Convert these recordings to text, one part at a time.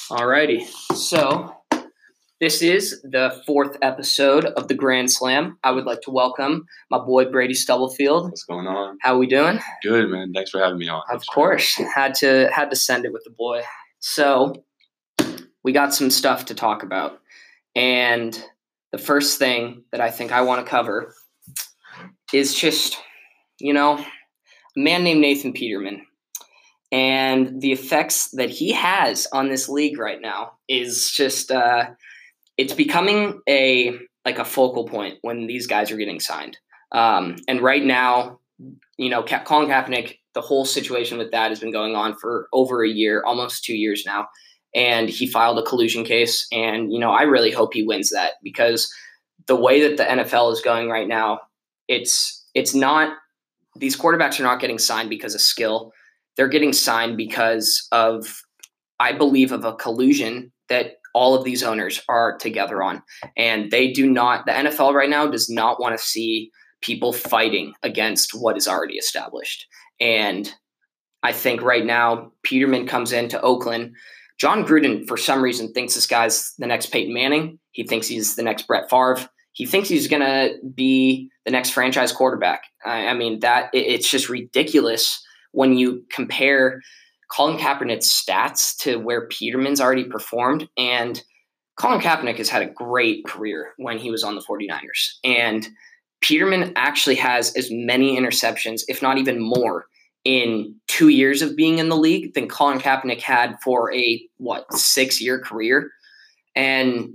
Alrighty, so this is the fourth episode of the Grand Slam. I would like to welcome my boy Brady Stubblefield. What's going on? How we doing? Good, man. Thanks for having me on. Of course, had to send it with the boy. So we got some stuff to talk about, and the first thing that I think I want to cover is just, a man named Nathan Peterman. And the effects that he has on this league right now is just it's becoming a focal point when these guys are getting signed. And right now, Colin Kaepernick, the whole situation with that has been going on for over a year, almost 2 years now. And he filed a collusion case. And, I really hope he wins that, because the way that the NFL is going right now, it's not – these quarterbacks are not getting signed because of skill. They're getting signed because of, I believe, of a collusion that all of these owners are together on. And they do not, the NFL right now does not want to see people fighting against what is already established. And I think right now, Peterman comes into Oakland. John Gruden, for some reason, thinks this guy's the next Peyton Manning. He thinks he's the next Brett Favre. He thinks he's going to be the next franchise quarterback. It's just ridiculous when you compare Colin Kaepernick's stats to where Peterman's already performed. And Colin Kaepernick has had a great career when he was on the 49ers. And Peterman actually has as many interceptions, if not even more, in 2 years of being in the league than Colin Kaepernick had for a 6-year career. And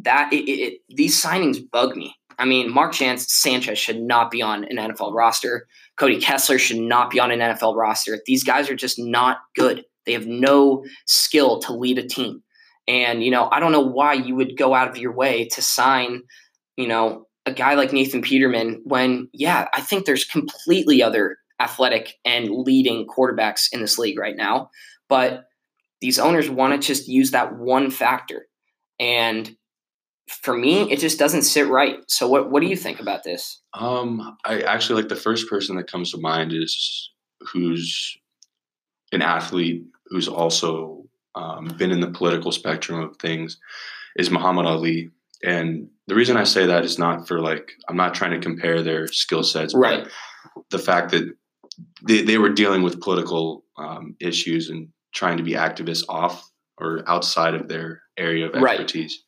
these signings bug me. I mean, Mark Sanchez should not be on an NFL roster. Cody Kessler should not be on an NFL roster. These guys are just not good. They have no skill to lead a team. And, I don't know why you would go out of your way to sign, a guy like Nathan Peterman when, I think there's completely other athletic and leading quarterbacks in this league right now. But these owners want to just use that one factor. And for me, it just doesn't sit right. So what do you think about this? I actually the first person that comes to mind is who's an athlete who's also been in the political spectrum of things is Muhammad Ali. And the reason I say that is not for I'm not trying to compare their skill sets, right? But the fact that they were dealing with political issues and trying to be activists off or outside of their area of expertise. Right.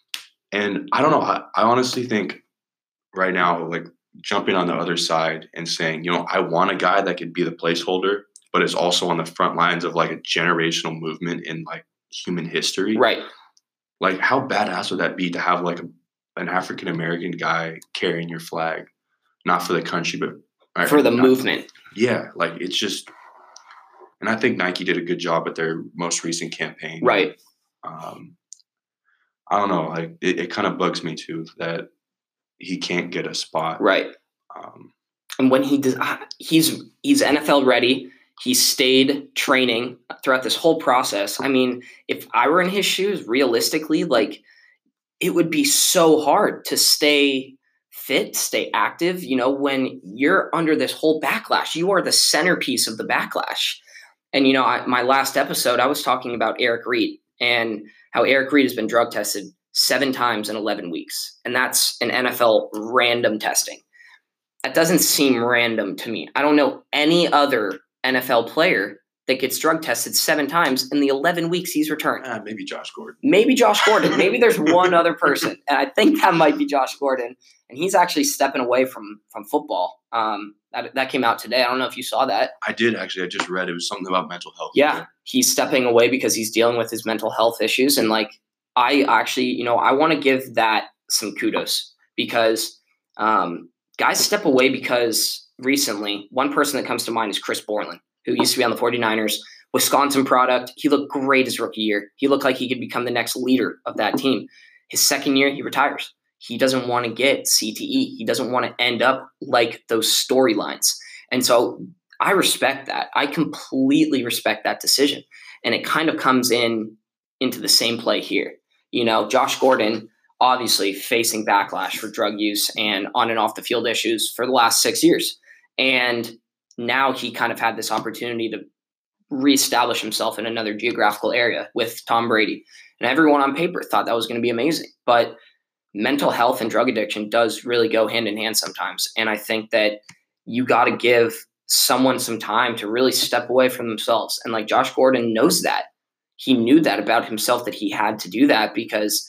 And I don't know. I honestly think right now, jumping on the other side and saying, I want a guy that could be the placeholder, but is also on the front lines of a generational movement in human history. Right. How badass would that be to have an African American guy carrying your flag, not for the country, but for the movement. Yeah. It's just, and I think Nike did a good job at their most recent campaign. Right. I don't know. It kind of bugs me too that he can't get a spot. Right. And when he does, he's NFL ready. He stayed training throughout this whole process. I mean, if I were in his shoes, realistically, it would be so hard to stay fit, stay active. When you're under this whole backlash, you are the centerpiece of the backlash. And my last episode, I was talking about Eric Reid and how Eric Reid has been drug tested 7 times in 11 weeks. And that's an NFL random testing. That doesn't seem random to me. I don't know any other NFL player that gets drug tested 7 times in the 11 weeks he's returned. Maybe Josh Gordon. Maybe there's one other person. And I think that might be Josh Gordon. And he's actually stepping away from football. That came out today. I don't know if you saw that. I did, actually. I just read it was something about mental health. Yeah, he's stepping away because he's dealing with his mental health issues. And I actually, I want to give that some kudos because guys step away because recently, one person that comes to mind is Chris Borland, who used to be on the 49ers, Wisconsin product. He looked great his rookie year. He looked like he could become the next leader of that team. His second year, he retires. He doesn't want to get CTE. He doesn't want to end up like those storylines. And so I respect that. I completely respect that decision. And it kind of comes into the same play here. Josh Gordon, obviously facing backlash for drug use and on and off the field issues for the last 6 years. And now he kind of had this opportunity to reestablish himself in another geographical area with Tom Brady. And everyone on paper thought that was going to be amazing. But mental health and drug addiction does really go hand in hand sometimes. And I think that you got to give someone some time to really step away from themselves. And like Josh Gordon knows that. He knew that about himself, that he had to do that, because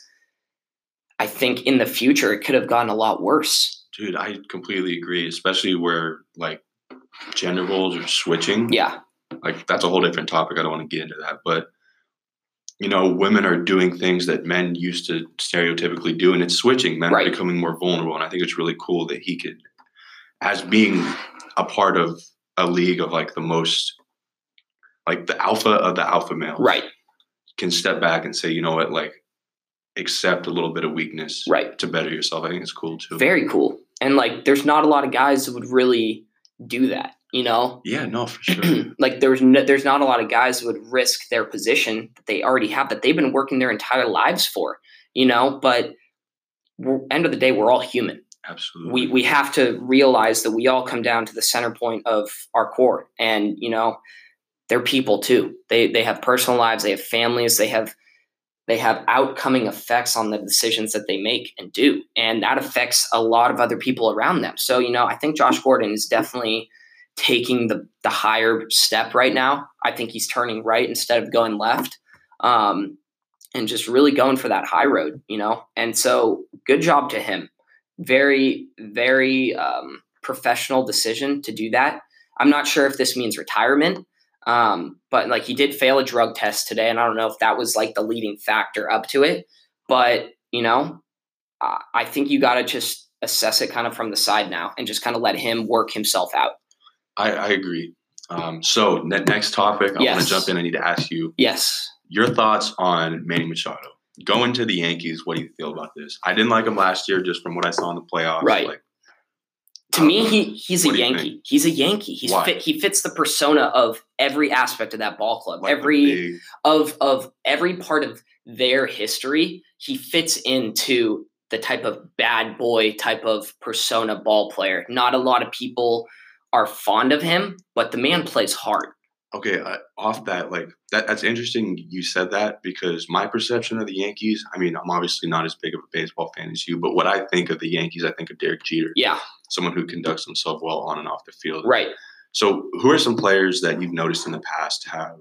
I think in the future it could have gotten a lot worse. Dude, I completely agree, especially where like gender roles are switching. Yeah. Like that's a whole different topic. I don't want to get into that. But, you know, women are doing things that men used to stereotypically do, and it's switching. Men are becoming more vulnerable. And I think it's really cool that he could, as being a part of a league of like the most, like the alpha of the alpha males, can step back and say, you know what, like accept a little bit of weakness to better yourself. I think it's cool too. Very cool. And like, there's not a lot of guys that would really do that, you know? Yeah, no, for sure. Like there's not a lot of guys who would risk their position that they already have, that they've been working their entire lives for, you know? But end of the day, we're all human. Absolutely. We have to realize that we all come down to the center point of our core, and, you know, they're people too. They have personal lives, they have families, they have outcoming effects on the decisions that they make and do. And that affects a lot of other people around them. So, you know, I think Josh Gordon is definitely taking the higher step right now. I think he's turning right instead of going left, and just really going for that high road, you know? And so good job to him. Very, very professional decision to do that. I'm not sure if this means retirement. But like he did fail a drug test today, and I don't know if that was like the leading factor up to it, but you know, I think you got to just assess it kind of from the side now and just kind of let him work himself out. I agree. So next topic, I want to jump in. I need to ask you your thoughts on Manny Machado going to the Yankees. What do you feel about this? I didn't like him last year, just from what I saw in the playoffs. Right. Like, to me, he's a Yankee. He's a Yankee. He fits the persona of every aspect of that ball club. Like every part of their history, he fits into the type of bad boy type of persona ball player. Not a lot of people are fond of him, but the man plays hard. Okay, off that, like that's interesting you said that, because my perception of the Yankees, I mean, I'm obviously not as big of a baseball fan as you, but what I think of the Yankees, I think of Derek Jeter. Yeah. Someone who conducts himself well on and off the field. Right. So who are some players that you've noticed in the past have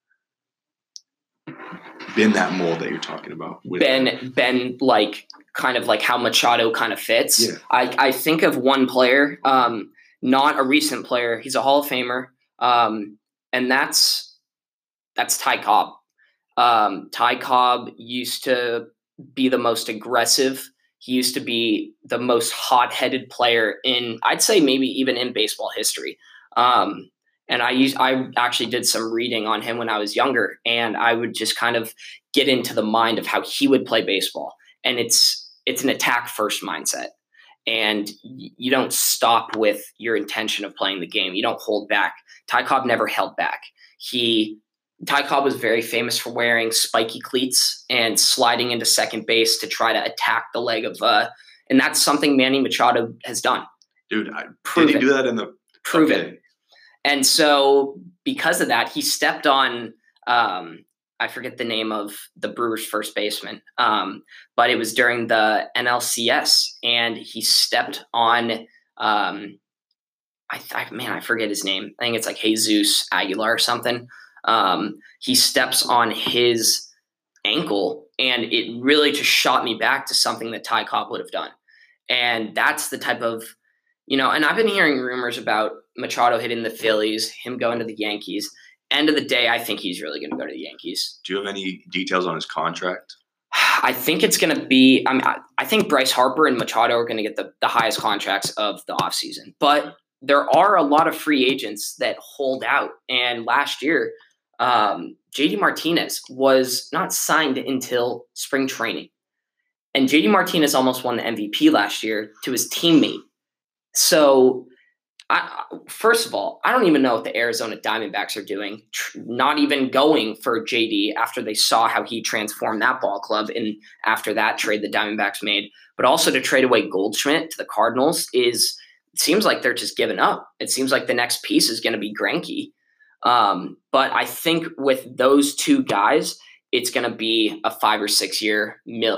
been that mold that you're talking about? Been like kind of like how Machado kind of fits. Yeah. I think of one player, not a recent player. He's a Hall of Famer. And that's Ty Cobb. Ty Cobb used to be the most aggressive. He used to be the most hot-headed player in, I'd say maybe even in baseball history. And I actually did some reading on him when I was younger, and I would just kind of get into the mind of how he would play baseball. And it's an attack-first mindset. And you don't stop with your intention of playing the game. You don't hold back. Ty Cobb never held back. Ty Cobb was very famous for wearing spiky cleats and sliding into second base to try to attack the leg of and that's something Manny Machado has done. Dude, did he do that in the – Proven. And so because of that, he stepped on I forget the name of the Brewers' first baseman, but it was during the NLCS, and he stepped on I forget his name. I think it's like Jesus Aguilar or something. He steps on his ankle, and it really just shot me back to something that Ty Cobb would have done. And that's the type of, you know, and I've been hearing rumors about Machado hitting the Phillies, him going to the Yankees. End of the day, I think he's really going to go to the Yankees. Do you have any details on his contract? I think it's going to be, I think Bryce Harper and Machado are going to get the highest contracts of the offseason. But there are a lot of free agents that hold out. And last year, JD Martinez was not signed until spring training. And JD Martinez almost won the MVP last year to his teammate. So, first of all, I don't even know what the Arizona Diamondbacks are doing, not even going for JD after they saw how he transformed that ball club, and after that trade the Diamondbacks made. But also to trade away Goldschmidt to the Cardinals it seems like they're just giving up. It seems like the next piece is going to be Greinke. But I think with those two guys, it's going to be a 5 or 6 years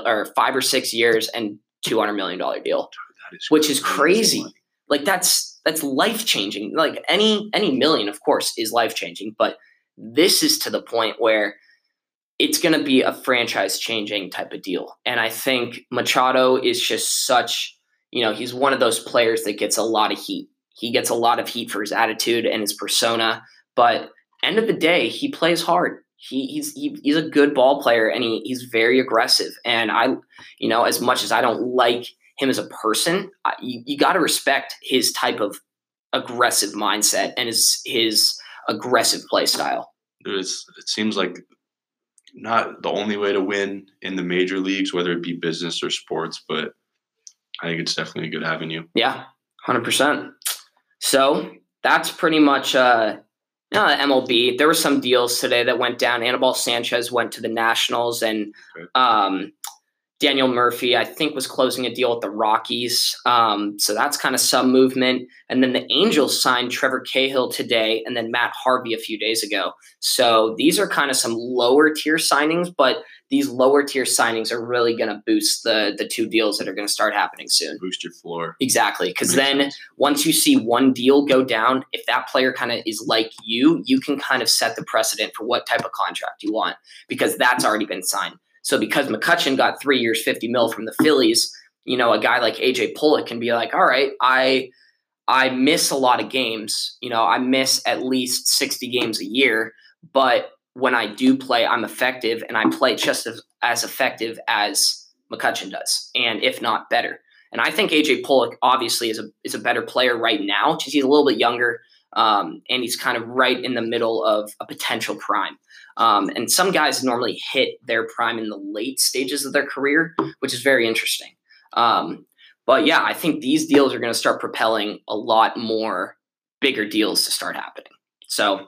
and $200 million deal, which is crazy. Like that's life changing. Like any million, of course, is life changing, but this is to the point where it's going to be a franchise changing type of deal. And I think Machado is just such, he's one of those players that gets a lot of heat. He gets a lot of heat for his attitude and his persona, but end of the day, he plays hard. He's a good ball player, and he's very aggressive. And as much as I don't like him as a person, you got to respect his type of aggressive mindset and his aggressive play style. It seems like not the only way to win in the major leagues, whether it be business or sports, but I think it's definitely a good avenue. Yeah, 100%. So that's pretty much MLB. There were some deals today that went down. Anibal Sanchez went to the Nationals, and Daniel Murphy, I think, was closing a deal with the Rockies. So that's kind of some movement. And then the Angels signed Trevor Cahill today, and then Matt Harvey a few days ago. So these are kind of some lower tier signings, but these lower tier signings are really going to boost the two deals that are going to start happening soon. Boost your floor. Exactly. Because then once you see one deal go down, if that player kind of is like you can kind of set the precedent for what type of contract you want, because that's already been signed. So because McCutchen got 3 years, $50 million from the Phillies, a guy like AJ Pollock can be like, all right, I miss a lot of games. I miss at least 60 games a year, but when I do play, I'm effective, and I play just as effective as McCutchen does, and if not better. And I think AJ Pollock obviously is a better player right now, because he's a little bit younger, and he's kind of right in the middle of a potential prime. And some guys normally hit their prime in the late stages of their career, which is very interesting. But yeah, I think these deals are going to start propelling a lot more bigger deals to start happening. So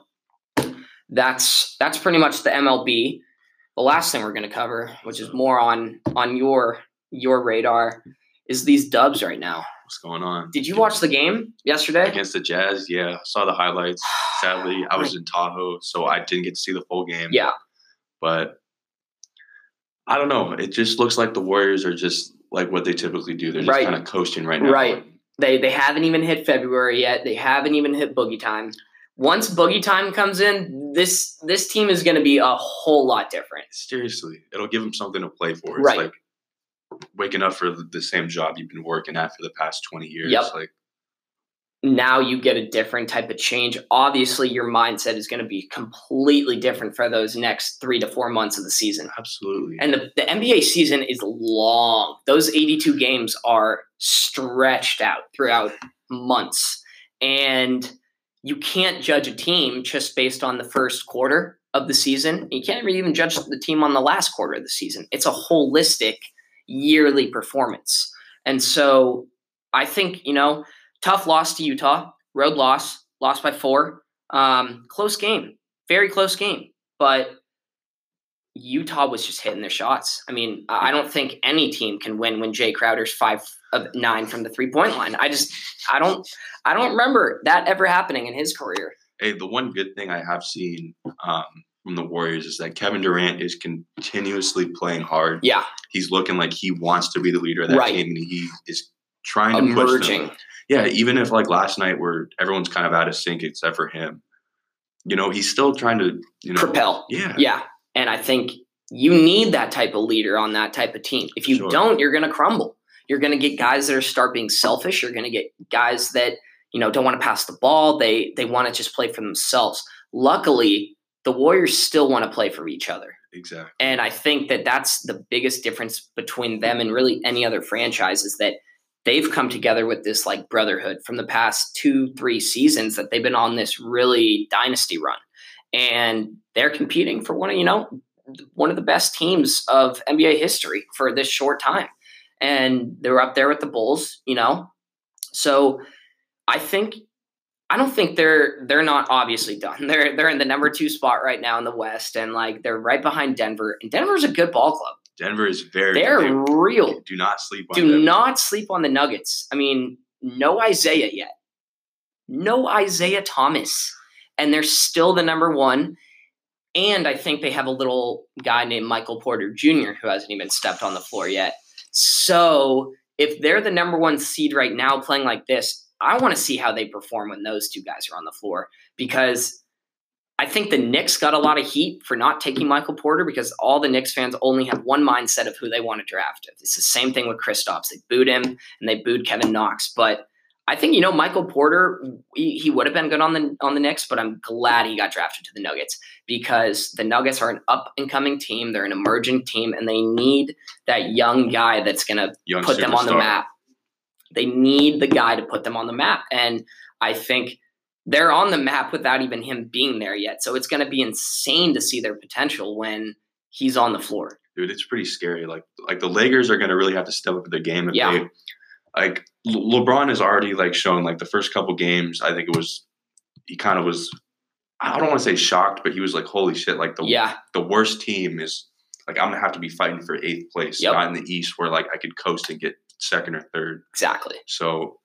that's pretty much the MLB. The last thing we're going to cover, which is more on your radar, is these Dubs right now. What's going on? Did you watch the game yesterday? Against the Jazz? Yeah, I saw the highlights. Sadly, I was in Tahoe, so I didn't get to see the full game. Yeah. But I don't know. It just looks like the Warriors are just like what they typically do. They're just kind of coasting right now. Right. They haven't even hit February yet. They haven't even hit boogie time. Once boogie time comes in, this team is going to be a whole lot different. Seriously. It'll give them something to play for. It's like waking up for the same job you've been working at for the past 20 years. Yep. Now you get a different type of change. Obviously, your mindset is going to be completely different for those next 3 to 4 months of the season. Absolutely. And the NBA season is long. Those 82 games are stretched out throughout months. And you can't judge a team just based on the first quarter of the season. You can't really even judge the team on the last quarter of the season. It's a holistic yearly performance. And so I think, tough loss to Utah, road lost by 4. Close game, very close game. But Utah was just hitting their shots. I mean, I don't think any team can win when Jay Crowder's 5 of 9 from the 3-point line. I don't remember that ever happening in his career. Hey, the one good thing I have seen from the Warriors is that Kevin Durant is continuously playing hard. Yeah. He's looking like he wants to be the leader of that team, and he is trying to push them. Yeah, even if like last night where everyone's kind of out of sync except for him, he's still trying to, propel. Yeah. Yeah. And I think you need that type of leader on that type of team. If you don't, you're going to crumble. You're going to get guys that are start being selfish. You're going to get guys that, don't want to pass the ball. They want to just play for themselves. Luckily, the Warriors still want to play for each other. Exactly. And I think that that's the biggest difference between them and really any other franchise, is that they've come together with this like brotherhood from the past 2-3 seasons that they've been on this really dynasty run. And they're competing for one of the best teams of NBA history for this short time. And they're up there with the Bulls, So I don't think they're not obviously done. They're in the number 2 spot right now in the West, and like they're right behind Denver. And Denver's a good ball club. Denver is they're real. Do not sleep on Do not sleep on the Nuggets. I mean, no Isaiah yet. No Isaiah Thomas. and they're still the number one. And I think they have a little guy named Michael Porter Jr. who hasn't even stepped on the floor yet. So if they're the number one seed right now playing like this, I want to see how they perform when those two guys are on the floor, because I think the Knicks got a lot of heat for not taking Michael Porter because all the Knicks fans only have one mindset of who they want to draft. It's the same thing with Kristaps. They booed him and they booed Kevin Knox. But I think, Michael Porter, he would have been good on the Knicks, but I'm glad he got drafted to the Nuggets because the Nuggets are an up-and-coming team. They're an emerging team, and they need that young guy that's going to put them on the map. They need the guy to put them on the map. And I think they're on the map without even him being there yet. So it's going to be insane to see their potential when he's on the floor. Dude, it's pretty scary. Like the Lakers are going to really have to step up their game. If LeBron has already shown the first couple games. I think he kind of was, I don't want to say shocked, but he was like, holy shit, the worst team is I'm going to have to be fighting for 8th place, not in the East where I could coast and get 2nd or 3rd. Exactly. So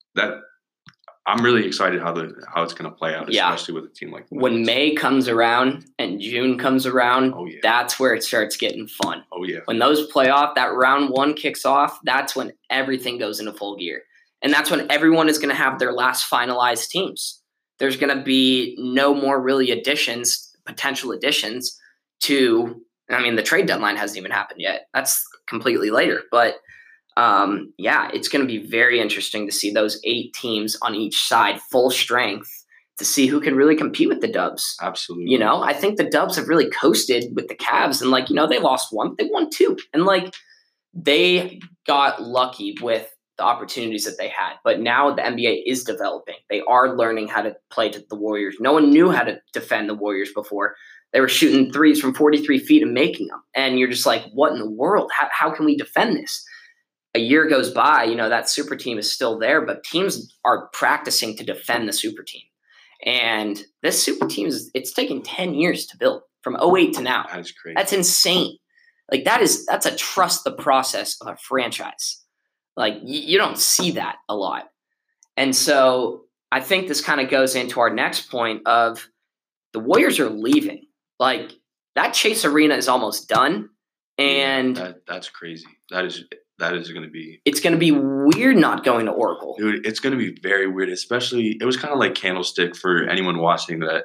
I'm really excited how it's going to play out, especially with a team like that. When May comes around and June comes around, that's where it starts getting fun. Oh, yeah. When that round 1 kicks off, that's when everything goes into full gear. And that's when everyone is going to have their last finalized teams. There's going to be no more really potential additions to – the trade deadline hasn't even happened yet. That's completely later. But – it's going to be very interesting to see those 8 teams on each side, full strength, to see who can really compete with the Dubs. Absolutely. I think the Dubs have really coasted with the Cavs, and they lost 1, they won 2, and they got lucky with the opportunities that they had. But now the NBA is developing. They are learning how to play to the Warriors. No one knew how to defend the Warriors before. They were shooting threes from 43 feet and making them, and you're just like, what in the world? How can we defend this? A year goes by, that super team is still there, but teams are practicing to defend the super team. And this super team it's taken 10 years to build from 2008 to now. That's crazy. That's insane. That's a trust the process of a franchise. You don't see that a lot. And so I think this kind of goes into our next point of the Warriors are leaving. That Chase Arena is almost done. And that's crazy. That is going to be – it's going to be weird not going to Oracle. Dude, it's going to be very weird, especially – it was kind of like Candlestick for anyone watching that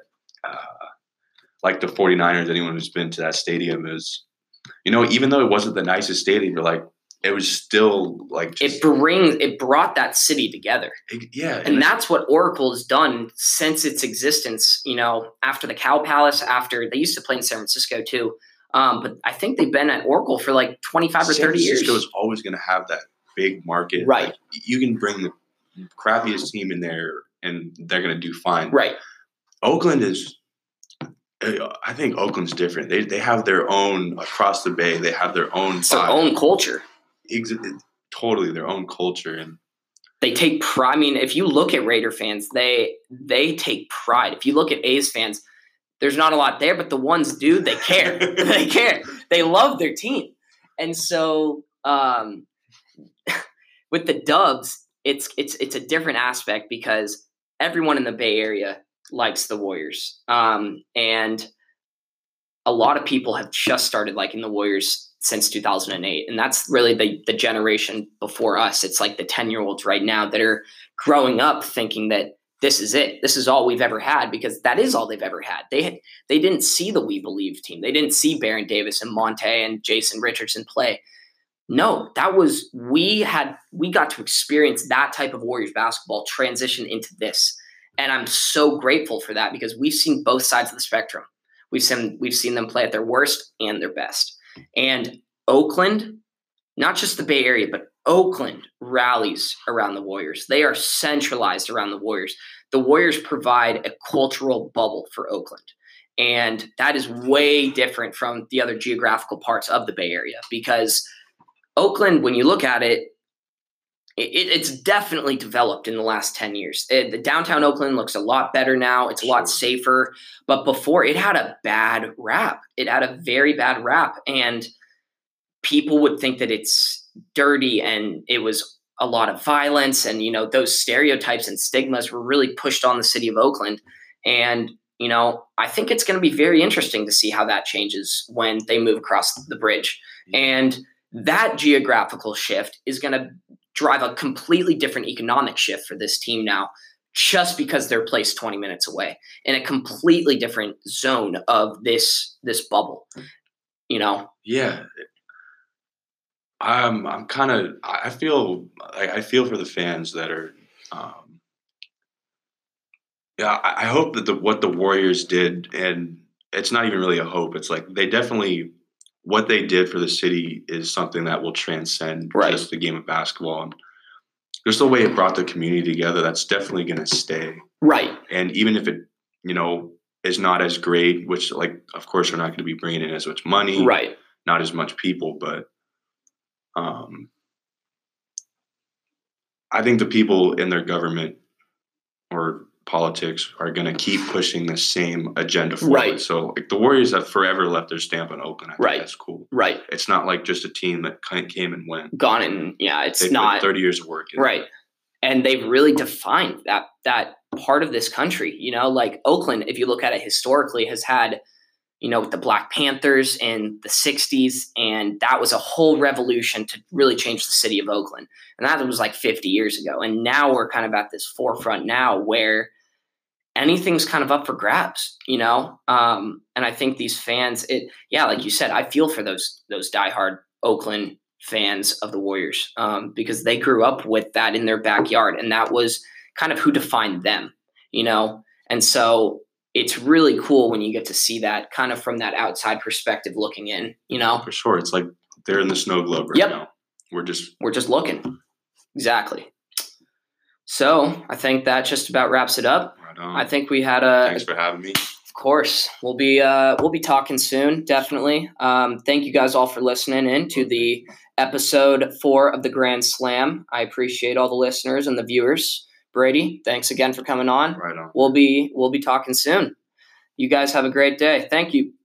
the 49ers, anyone who's been to that stadium is – even though it wasn't the nicest stadium, it was still it brought that city together. And that's what Oracle has done since its existence, after the Cow Palace, after – they used to play in San Francisco too. But I think they've been at Oracle for 25 or 30 years. San Francisco is always going to have that big market. Right. You can bring the crappiest team in there and they're going to do fine. Right. Oakland is – I think Oakland's different. They have their own – across the bay, they have their own – It's their own culture. Totally their own culture. And they take pride. If you look at Raider fans, they take pride. If you look at A's fans – there's not a lot there, but the ones do, they care. They care. They love their team. And so with the Dubs, it's a different aspect because everyone in the Bay Area likes the Warriors. And a lot of people have just started liking the Warriors since 2008. And that's really the generation before us. It's the 10-year-olds right now that are growing up thinking that this is it. This is all we've ever had, because that is all they've ever had. They didn't see the We Believe team. They didn't see Baron Davis and Monte and Jason Richardson play. No, we got to experience that type of Warriors basketball transition into this. And I'm so grateful for that because we've seen both sides of the spectrum. We've seen them play at their worst and their best. And Oakland, not just the Bay Area, but Oakland rallies around the Warriors. They are centralized around the Warriors. The Warriors provide a cultural bubble for Oakland. And that is way different from the other geographical parts of the Bay Area because Oakland, when you look at it, it's definitely developed in the last 10 years. The downtown Oakland looks a lot better now. It's a lot safer. But before, it had a bad rap. It had a very bad rap. And people would think that it's dirty and it was a lot of violence. And, those stereotypes and stigmas were really pushed on the city of Oakland. And, I think it's going to be very interesting to see how that changes when they move across the bridge. And that geographical shift is going to drive a completely different economic shift for this team now, just because they're placed 20 minutes away in a completely different zone of this bubble, Yeah. I'm kind of, I feel for the fans that are, yeah, I hope that what the Warriors did, and it's not even really a hope. It's like they definitely, what they did for the city is something that will transcend just the game of basketball. And just the way it brought the community together, that's definitely going to stay. Right. And even if it, is not as great, which, like, of course, we're not going to be bringing in as much money, right? Not as much people, but I think the people in their government or politics are going to keep pushing the same agenda forward. Right. So, like, the Warriors have forever left their stamp on Oakland. I think that's cool. Right. It's not like just a team that came and went. Gone and it's They've not put 30 years of work in. Right. And they've really defined that part of this country. Like Oakland, if you look at it historically, has had, the Black Panthers in the 60s, and that was a whole revolution to really change the city of Oakland. And that was like 50 years ago. And now we're kind of at this forefront now where anything's kind of up for grabs, and I think these fans, like you said, I feel for those diehard Oakland fans of the Warriors, because they grew up with that in their backyard, and that was kind of who defined them, and so it's really cool when you get to see that kind of from that outside perspective looking in, For sure. It's like they're in the snow globe right now. We're just looking. Exactly. So I think that just about wraps it up. Right on. I think we had Thanks for having me. Of course. We'll be talking soon, definitely. Thank you guys all for listening in to the episode 4 of the Grand Slam. I appreciate all the listeners and the viewers. Brady, thanks again for coming on. Right on. We'll be talking soon. You guys have a great day. Thank you.